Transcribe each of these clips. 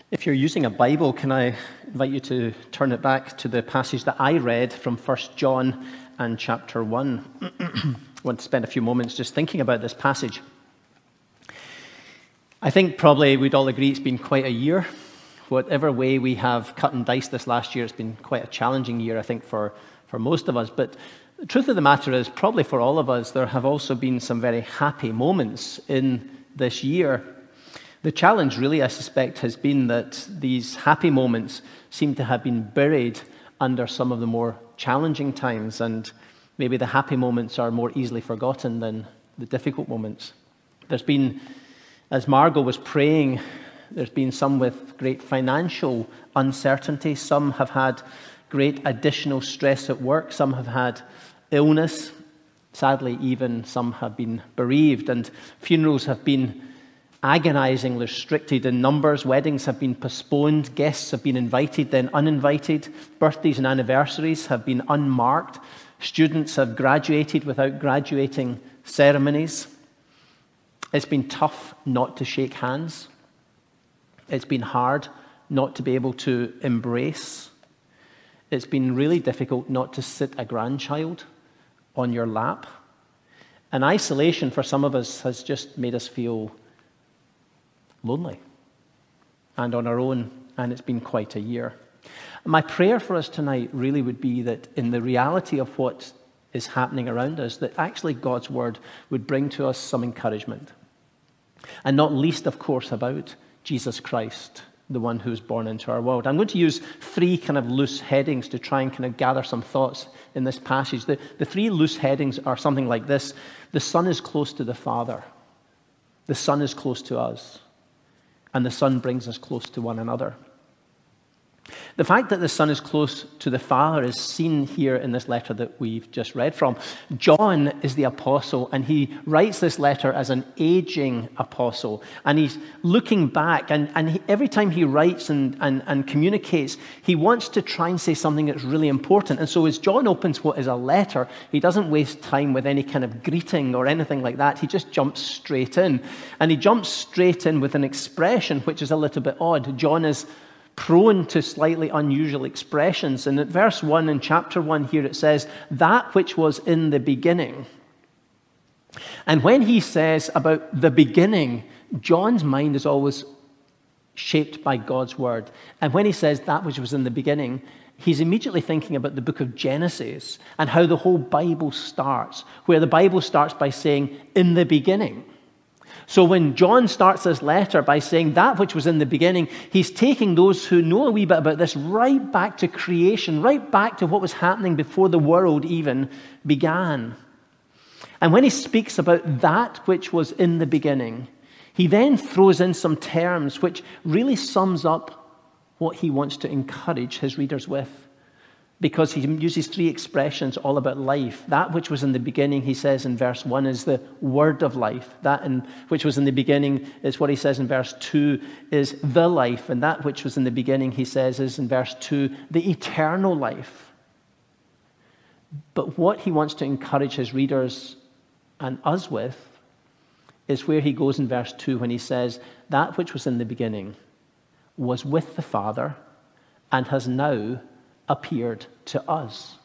If you're using a Bible, can I invite you to turn it back to the passage that I read from 1 John and chapter 1. I want to spend a few moments just thinking about this passage. I think probably we'd all agree it's been quite a year. Whatever way we have cut and diced this last year, it's been quite a challenging year, I think, for most of us. But the truth of the matter is, probably for all of us, there have also been some very happy moments in this year. The challenge really, I suspect, has been that these happy moments seem to have been buried under some of the more challenging times, and maybe the happy moments are more easily forgotten than the difficult moments. There's been, as Margot was praying, there's been some with great financial uncertainty. Some have had great additional stress at work. Some have had illness. Sadly, even some have been bereaved, and funerals have been agonizingly restricted in numbers. Weddings have been postponed. Guests have been invited, then uninvited. Birthdays and anniversaries have been unmarked. Students have graduated without graduating ceremonies. It's been tough not to shake hands. It's been hard not to be able to embrace. It's been really difficult not to sit a grandchild on your lap. And isolation for some of us has just made us feel lonely and on our own, and it's been quite a year. My prayer for us tonight really would be that in the reality of what is happening around us, that actually God's word would bring to us some encouragement. And not least, of course, about Jesus Christ, the one who was born into our world. I'm going to use three kind of loose headings to try and kind of gather some thoughts in this passage. The three loose headings are something like this. The Son is close to the Father. The Son is close to us. And the Son brings us close to one another. The fact that the Son is close to the Father is seen here in this letter that we've just read from. John is the apostle, and he writes this letter as an aging apostle. And he's looking back, and every time he writes and communicates, he wants to try and say something that's really important. And so as John opens what is a letter, he doesn't waste time with any kind of greeting or anything like that. He just jumps straight in. And he jumps straight in with an expression which is a little bit odd. John is prone to slightly unusual expressions. And at verse 1 in chapter 1 here it says, that which was in the beginning. And when he says about the beginning, John's mind is always shaped by God's word. And when he says that which was in the beginning, he's immediately thinking about the book of Genesis and how the whole Bible starts, where the Bible starts by saying, in the beginning. So when John starts this letter by saying that which was in the beginning, he's taking those who know a wee bit about this right back to creation, right back to what was happening before the world even began. And when he speaks about that which was in the beginning, he then throws in some terms which really sums up what he wants to encourage his readers with. Because he uses three expressions all about life. That which was in the beginning, he says in verse 1, is the word of life. Which was in the beginning is what he says in verse 2 is the life. And that which was in the beginning, he says, is in verse 2, the eternal life. But what he wants to encourage his readers and us with is where he goes in verse 2 when he says, that which was in the beginning was with the Father and has now appeared to us.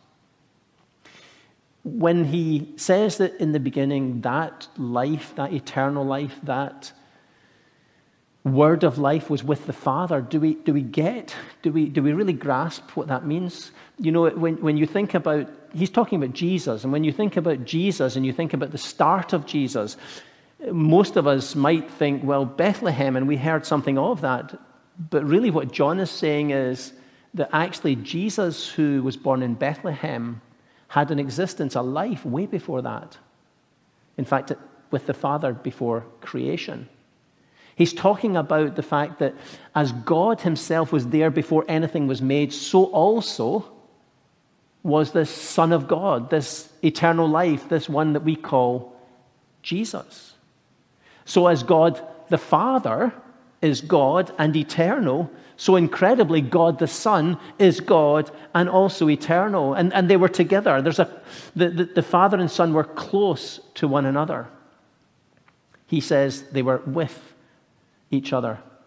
When he says that in the beginning, that life, that eternal life, that word of life was with the Father, do we really grasp what that means? You know, when you think about, he's talking about Jesus, and when you think about Jesus and you think about the start of Jesus, most of us might think, well, Bethlehem, and we heard something of that. But really what John is saying is that actually Jesus, who was born in Bethlehem, had an existence, a life way before that. In fact, with the Father before creation. He's talking about the fact that as God himself was there before anything was made, so also was this Son of God, this eternal life, this one that we call Jesus. So as God the Father is God and eternal, so incredibly, God the Son is God and also eternal. And they were together. The Father and Son were close to one another. He says they were with each other.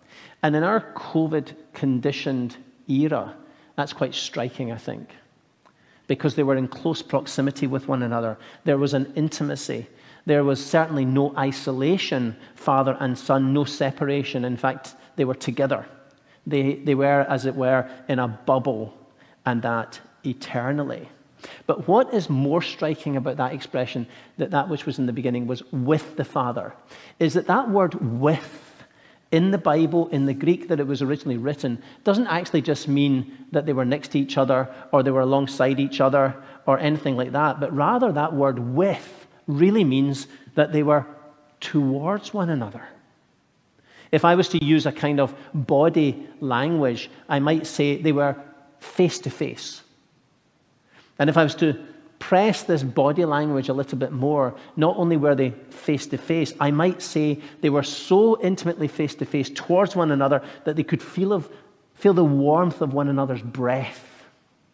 And in our COVID-conditioned era, that's quite striking, I think, because they were in close proximity with one another. There was an intimacy. There was certainly no isolation, father and son, no separation. In fact, they were together. They were, as it were, in a bubble, and that eternally. But what is more striking about that expression, that which was in the beginning was with the Father, is that word with in the Bible, in the Greek that it was originally written, doesn't actually just mean that they were next to each other or they were alongside each other or anything like that, but rather that word with really means that they were towards one another. If I was to use a kind of body language, I might say they were face to face. And if I was to press this body language a little bit more, not only were they face to face, I might say they were so intimately face to face towards one another that they could feel the warmth of one another's breath.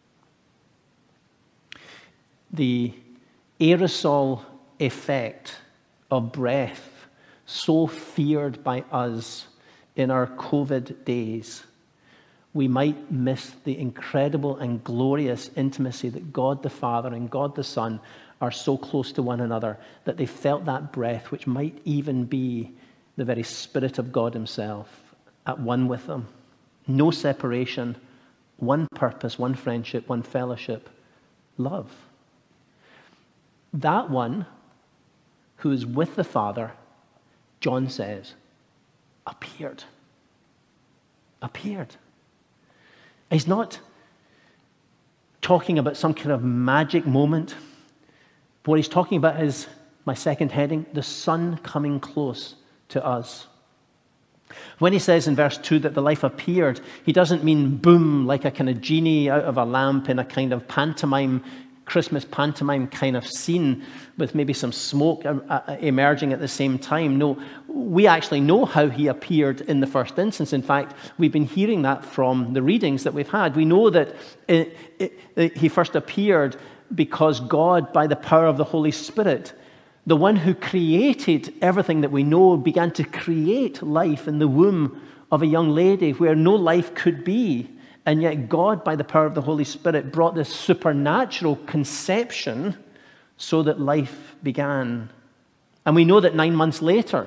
The aerosol effect of breath, so feared by us in our COVID days, we might miss the incredible and glorious intimacy that God the Father and God the Son are so close to one another that they felt that breath, which might even be the very Spirit of God himself, at one with them. No separation, one purpose, one friendship, one fellowship, love. That one who is with the Father, John says, appeared. Appeared. He's not talking about some kind of magic moment. What he's talking about is, my second heading, the Son coming close to us. When he says in verse 2 that the life appeared, he doesn't mean boom, like a kind of genie out of a lamp in a kind of pantomime, Christmas pantomime kind of scene with maybe some smoke emerging at the same time. No, we actually know how he appeared in the first instance. In fact, we've been hearing that from the readings that we've had. We know that he first appeared because God, by the power of the Holy Spirit, the one who created everything that we know, began to create life in the womb of a young lady where no life could be. And yet God, by the power of the Holy Spirit, brought this supernatural conception so that life began. And we know that 9 months later,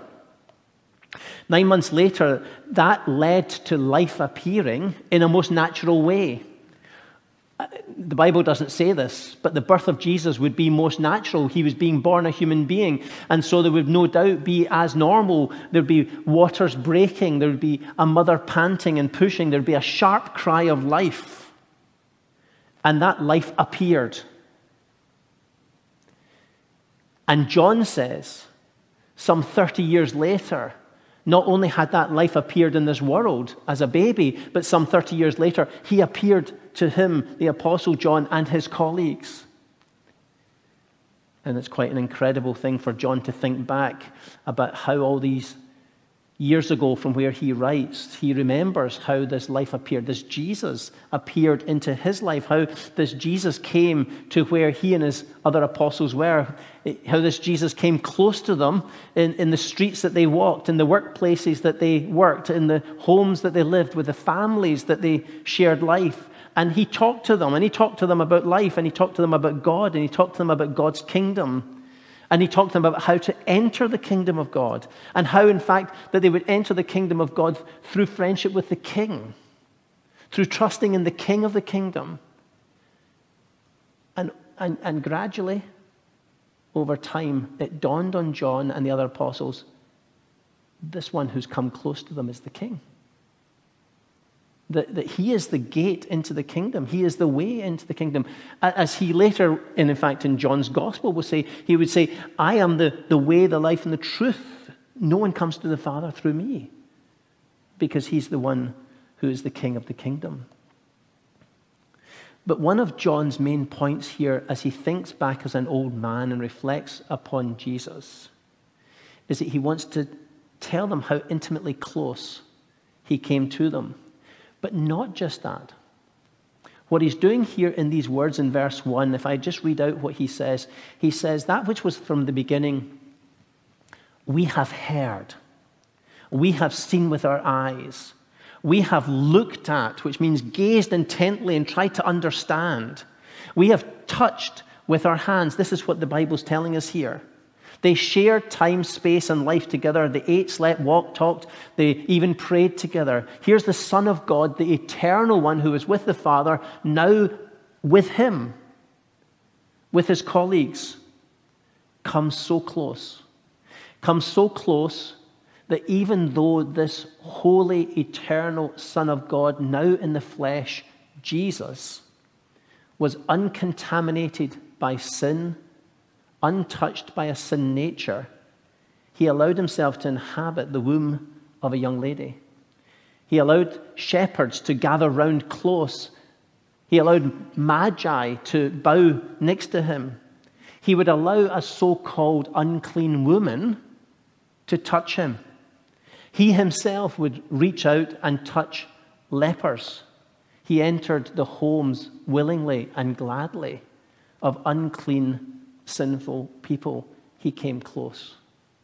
that led to life appearing in a most natural way. The Bible doesn't say this, but the birth of Jesus would be most natural. He was being born a human being, and so there would no doubt be as normal. There'd be waters breaking, there would be a mother panting and pushing, there'd be a sharp cry of life. And that life appeared. And John says, some 30 years later, not only had that life appeared in this world as a baby, but some 30 years later, he appeared to him, the Apostle John, and his colleagues. And it's quite an incredible thing for John to think back about how all these years ago from where he writes, he remembers how this life appeared. This Jesus appeared into his life, how this Jesus came to where he and his other apostles were, how this Jesus came close to them in the streets that they walked, in the workplaces that they worked, in the homes that they lived, with the families that they shared life. And he talked to them, and he talked to them about life, and he talked to them about God, and he talked to them about God's kingdom. And he talked to them about how to enter the kingdom of God, and how, in fact, that they would enter the kingdom of God through friendship with the King, through trusting in the King of the kingdom. And gradually, over time, it dawned on John and the other apostles, this one who's come close to them is the King. That he is the gate into the kingdom. He is the way into the kingdom. As he later, in fact, in John's gospel will say, he would say, I am the way, the life, and the truth. No one comes to the Father through me, because he's the one who is the King of the kingdom. But one of John's main points here, as he thinks back as an old man and reflects upon Jesus, is that he wants to tell them how intimately close he came to them. But not just that. What he's doing here in these words in verse 1, if I just read out what he says, that which was from the beginning, we have heard, we have seen with our eyes, We have looked at, which means gazed intently and tried to understand. We have touched with our hands. This is what the Bible's telling us here. They shared time, space, and life together. They ate, slept, walked, talked. They even prayed together. Here's the Son of God, the eternal one who is with the Father, now with him, with his colleagues, comes so close. Comes so close that even though this holy, eternal Son of God, now in the flesh, Jesus, was uncontaminated by sin, untouched by a sin nature, he allowed himself to inhabit the womb of a young lady. He allowed shepherds to gather round close. He allowed magi to bow next to him. He would allow a so-called unclean woman to touch him. He himself would reach out and touch lepers. He entered the homes willingly and gladly of unclean, sinful people. He came close.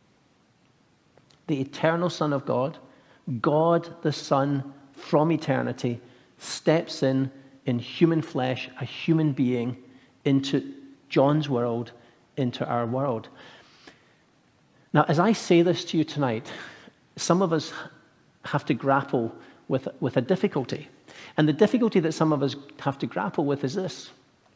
The eternal Son of God, God the Son from eternity, steps in human flesh, a human being, into John's world, into our world. Now, as I say this to you tonight, some of us have to grapple with a difficulty. And the difficulty that some of us have to grapple with is this.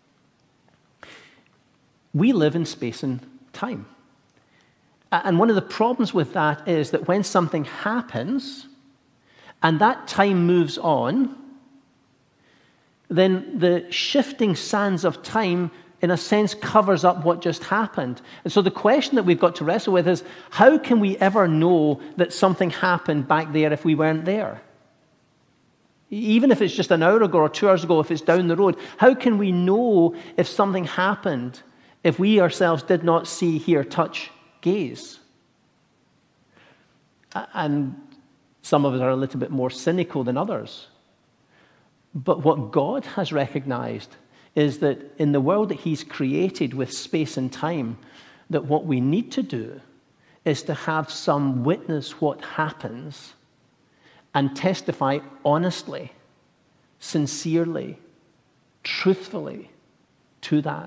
We live in space and time. And one of the problems with that is that when something happens and that time moves on, then the shifting sands of time, in a sense, covers up what just happened. And so the question that we've got to wrestle with is, how can we ever know that something happened back there if we weren't there? Even if it's just an hour ago or 2 hours ago, if it's down the road, how can we know if something happened if we ourselves did not see, hear, touch, gaze? And some of us are a little bit more cynical than others. But what God has recognized is that in the world that he's created with space and time, that what we need to do is to have some witness what happens and testify honestly, sincerely, truthfully to that.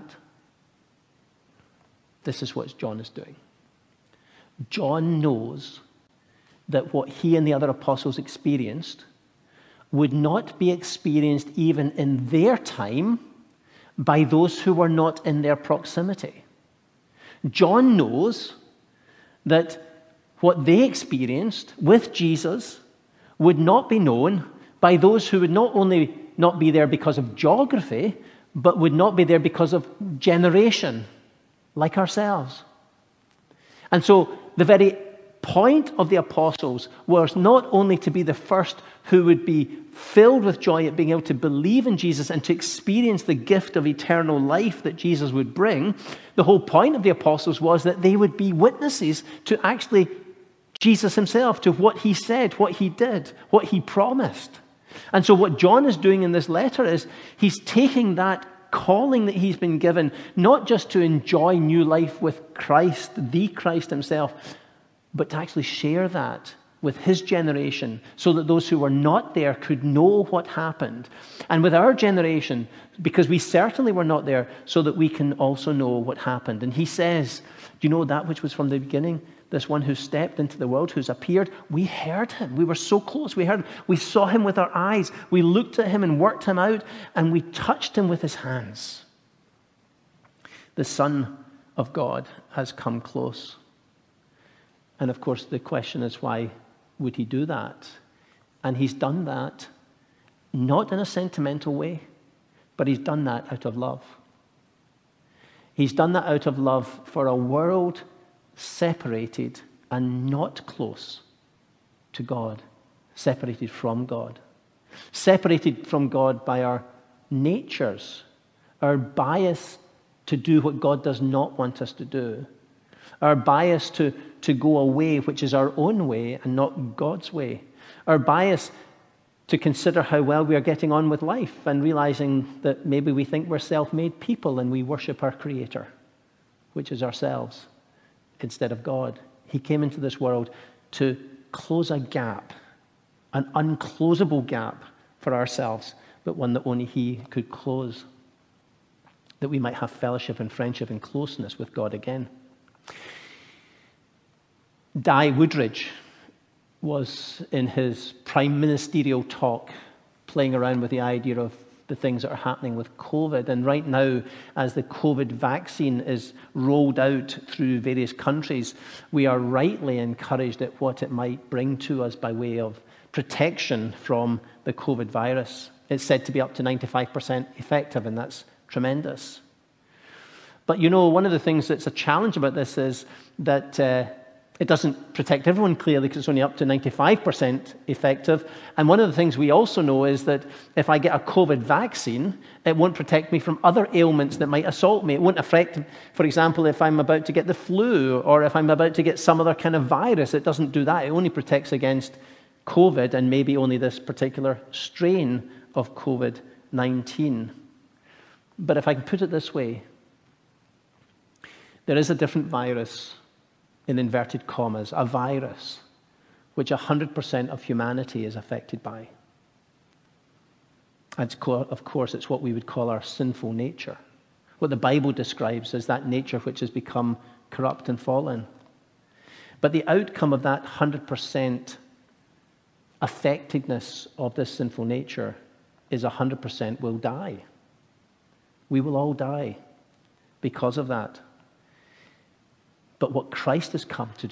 This is what John is doing. John knows that what he and the other apostles experienced would not be experienced even in their time by those who were not in their proximity. John knows that what they experienced with Jesus would not be known by those who would not only not be there because of geography, but would not be there because of generation, like ourselves. And so the very point of the apostles was not only to be the first who would be filled with joy at being able to believe in Jesus and to experience the gift of eternal life that Jesus would bring. The whole point of the apostles was that they would be witnesses to actually Jesus himself, to what he said, what he did, what he promised. And so what John is doing in this letter is he's taking that calling that he's been given, not just to enjoy new life with Christ, the Christ himself, but to actually share that with his generation so that those who were not there could know what happened. And with our generation, because we certainly were not there, so that we can also know what happened. And he says, do you know that which was from the beginning? This one who stepped into the world, who's appeared, we heard him. We were so close. We heard him. We saw him with our eyes. We looked at him and worked him out, and we touched him with his hands. The Son of God has come close. And of course, the question is, why would he do that? And he's done that not in a sentimental way, but he's done that out of love. He's done that out of love for a world separated and not close to God, separated from God. Separated from God by our natures, our bias to do what God does not want us to do, our bias to go away, which is our own way and not God's way, our bias to consider how well we are getting on with life and realizing that maybe we think we're self-made people and we worship our Creator, which is ourselves, instead of God. He came into this world to close a gap an unclosable gap for ourselves, but one that only he could close, that we might have fellowship and friendship and closeness with God again. Di Woodridge was in his prime ministerial talk playing around with the idea of the things that are happening with COVID. And right now, as the COVID vaccine is rolled out through various countries, we are rightly encouraged at what it might bring to us by way of protection from the COVID virus. It's said to be up to 95% effective, and that's tremendous. But you know, one of the things that's a challenge about this is that it doesn't protect everyone clearly, because it's only up to 95% effective. And one of the things we also know is that if I get a COVID vaccine, it won't protect me from other ailments that might assault me. It won't affect, for example, if I'm about to get the flu or if I'm about to get some other kind of virus. It doesn't do that. It only protects against COVID and maybe only this particular strain of COVID-19. But if I can put it this way, there is a different virus, in inverted commas, a virus which 100% of humanity is affected by. And of course, it's what we would call our sinful nature, what the Bible describes as that nature which has become corrupt and fallen. But the outcome of that 100% affectedness of this sinful nature is 100% will die. We will all die because of that. But what Christ has come to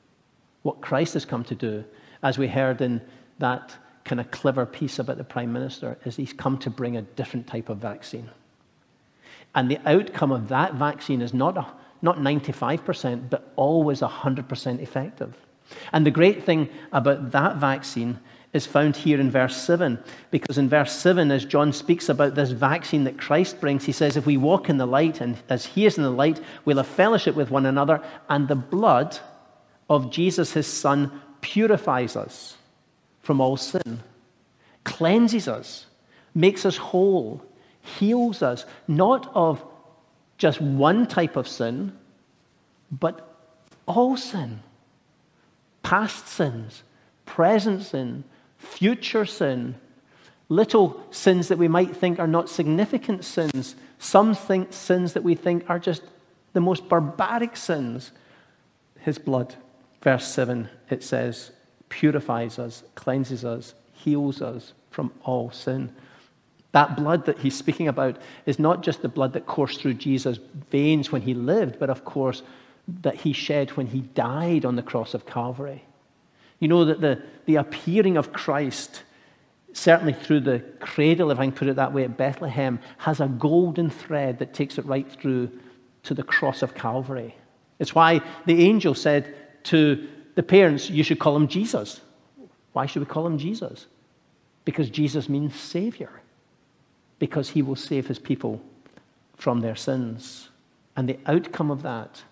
do, as we heard in that kind of clever piece about the Prime Minister, is he's come to bring a different type of vaccine. And the outcome of that vaccine is not 95%, but always 100% effective. And the great thing about that vaccine is found here in verse 7, because in verse 7, as John speaks about this vaccine that Christ brings, he says, if we walk in the light, and as he is in the light, we'll have fellowship with one another, and the blood of Jesus, his Son, purifies us from all sin, cleanses us, makes us whole, heals us, not of just one type of sin, but all sin. Past sins, present sin, future sin, little sins that we might think are not significant sins, some sins that we think are just the most barbaric sins. His blood, verse 7, it says, purifies us, cleanses us, heals us from all sin. That blood that he's speaking about is not just the blood that coursed through Jesus' veins when he lived, but of course that he shed when he died on the cross of Calvary. You know that the appearing of Christ, certainly through the cradle, if I can put it that way, at Bethlehem, has a golden thread that takes it right through to the cross of Calvary. It's why the angel said to the parents, you should call him Jesus. Why should we call him Jesus? Because Jesus means Savior. Because he will save his people from their sins. And the outcome of that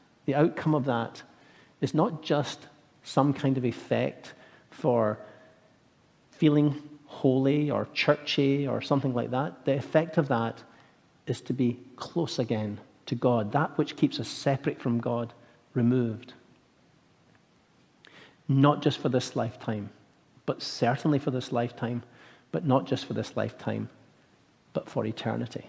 is not just some kind of effect for feeling holy or churchy or something like that. The effect of that is to be close again to God. That which keeps us separate from God, removed. Not just for this lifetime, but certainly for this lifetime, but not just for this lifetime, but for eternity.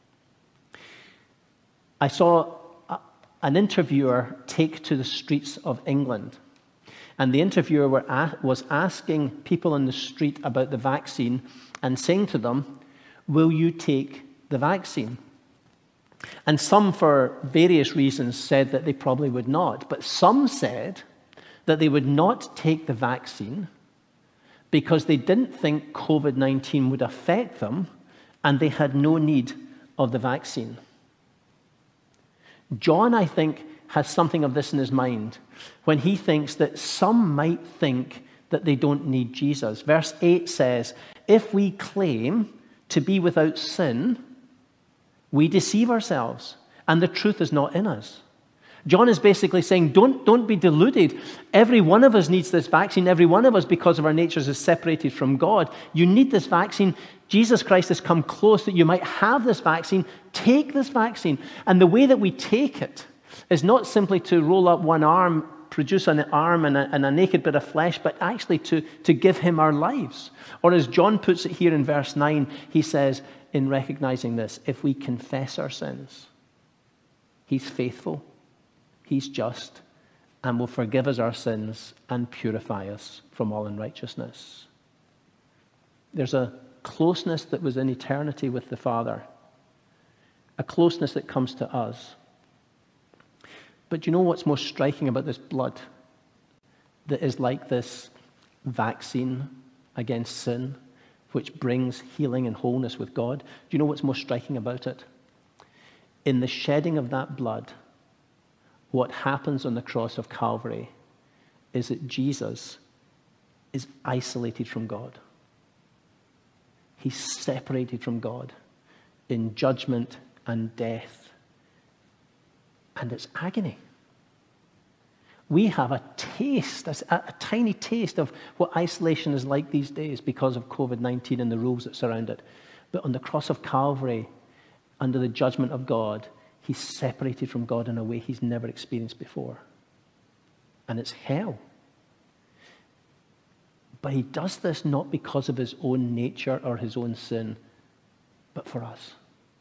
I saw an interviewer take to the streets of England. And the interviewer was asking people on the street about the vaccine and saying to them, will you take the vaccine? And some, for various reasons, said that they probably would not. But some said that they would not take the vaccine because they didn't think COVID-19 would affect them and they had no need of the vaccine. John, I think, has something of this in his mind when he thinks that some might think that they don't need Jesus. Verse 8 says, if we claim to be without sin, we deceive ourselves, and the truth is not in us. John is basically saying, don't be deluded. Every one of us needs this vaccine. Every one of us, because of our natures, is separated from God. You need this vaccine. Jesus Christ has come close that you might have this vaccine. Take this vaccine. And the way that we take it is not simply to roll up one arm produce an arm and a naked bit of flesh, but actually to give him our lives. Or as John puts it here in verse 9, he says, in recognizing this, if we confess our sins, he's faithful, he's just, and will forgive us our sins and purify us from all unrighteousness. There's a closeness that was in eternity with the Father, a closeness that comes to us. But you know what's most striking about this blood that is like this vaccine against sin, which brings healing and wholeness with God? Do you know what's most striking about it? In the shedding of that blood, what happens on the cross of Calvary is that Jesus is isolated from God. He's separated from God in judgment and death. And it's agony. We have a taste, a tiny taste of what isolation is like these days because of COVID-19 and the rules that surround it. But on the cross of Calvary, under the judgment of God, he's separated from God in a way he's never experienced before. And it's hell. But he does this not because of his own nature or his own sin, but for us.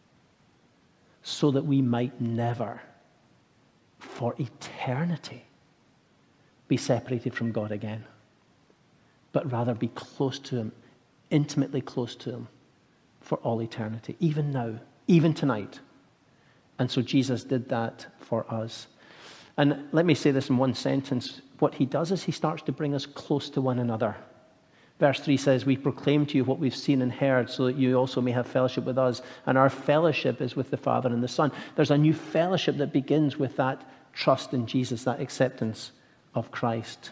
So that we might never, for eternity, be separated from God again, but rather be close to him, intimately close to him for all eternity, even now, even tonight. And so Jesus did that for us. And let me say this in one sentence. What he does is he starts to bring us close to one another. Verse 3 says, we proclaim to you what we've seen and heard so that you also may have fellowship with us. And our fellowship is with the Father and the Son. There's a new fellowship that begins with that trust in Jesus, that acceptance of Christ.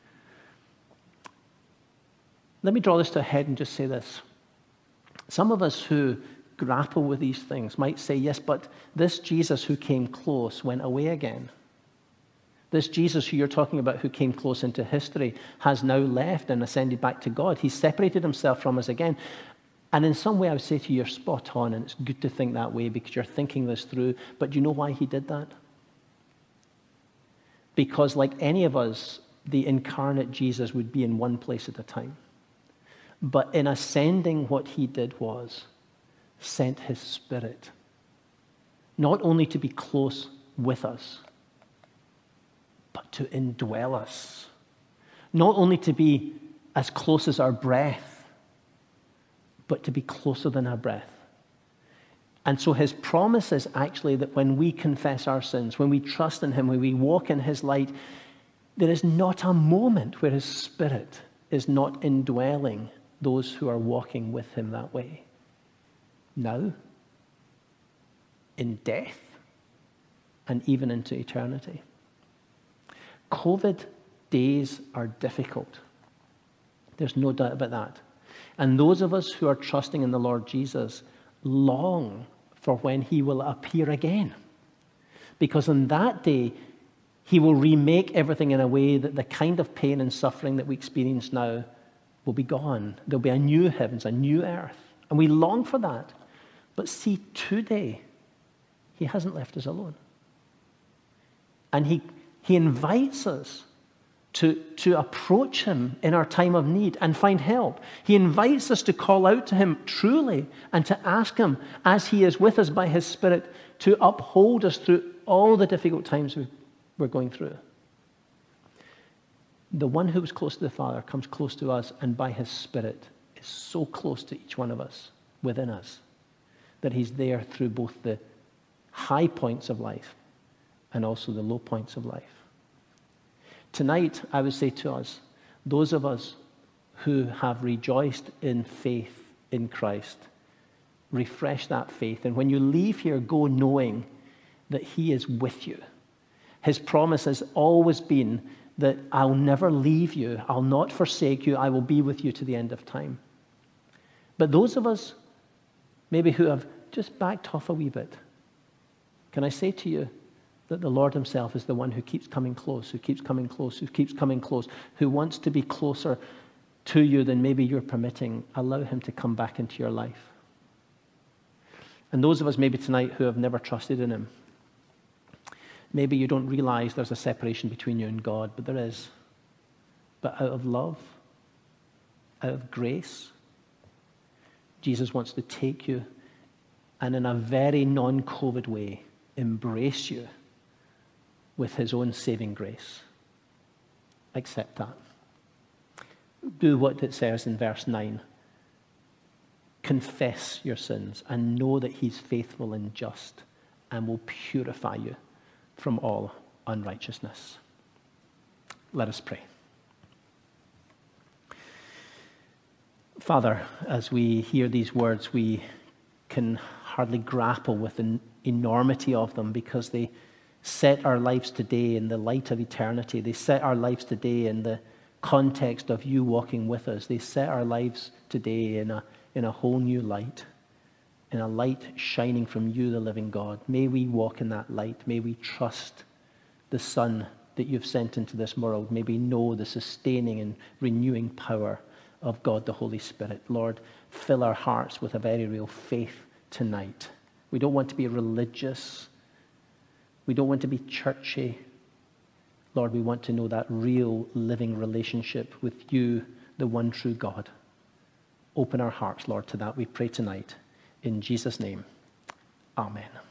Let me draw this to a head and just say this. Some of us who grapple with these things might say, yes, but this Jesus who came close went away again. This Jesus who you're talking about who came close into history has now left and ascended back to God. He's separated himself from us again. And in some way I would say to you, you're spot on, and it's good to think that way because you're thinking this through. But do you know why he did that? Because like any of us, the incarnate Jesus would be in one place at a time. But in ascending, what he did was sent his Spirit, not only to be close with us, but to indwell us. Not only to be as close as our breath, but to be closer than our breath. And so his promise is actually that when we confess our sins, when we trust in him, when we walk in his light, there is not a moment where his Spirit is not indwelling those who are walking with him that way. Now, in death, and even into eternity. COVID days are difficult. There's no doubt about that. And those of us who are trusting in the Lord Jesus long for when he will appear again. Because on that day, he will remake everything in a way that the kind of pain and suffering that we experience now will be gone. There'll be a new heavens, a new earth. And we long for that. But see, today, he hasn't left us alone. And he invites us to approach him in our time of need and find help. He invites us to call out to him truly and to ask him, as he is with us by his Spirit, to uphold us through all the difficult times we're going through. The one who was close to the Father comes close to us, and by his Spirit is so close to each one of us, within us, that he's there through both the high points of life and also the low points of life. Tonight, I would say to us, those of us who have rejoiced in faith in Christ, refresh that faith. And when you leave here, go knowing that he is with you. His promise has always been that I'll never leave you, I'll not forsake you, I will be with you to the end of time. But those of us maybe who have just backed off a wee bit, can I say to you that the Lord himself is the one who keeps coming close, who keeps coming close, who keeps coming close, who wants to be closer to you than maybe you're permitting. Allow him to come back into your life. And those of us maybe tonight who have never trusted in him, Maybe you don't realize there's a separation between you and God, but there is. But out of love, out of grace, Jesus wants to take you and in a very non-COVID way, embrace you with his own saving grace. Accept that. Do what it says in verse 9. Confess your sins and know that he's faithful and just and will purify you from all unrighteousness. Let us pray. Father, as we hear these words, we can hardly grapple with the enormity of them because they set our lives today in the light of eternity. They set our lives today in the context of you walking with us. They set our lives today in a whole new light, in a light shining from you, the living God. May we walk in that light. May we trust the Son that you've sent into this world. May we know the sustaining and renewing power of God, the Holy Spirit. Lord, fill our hearts with a very real faith tonight. We don't want to be religious. We don't want to be churchy. Lord, we want to know that real living relationship with you, the one true God. Open our hearts, Lord, to that, we pray tonight. In Jesus' name, amen.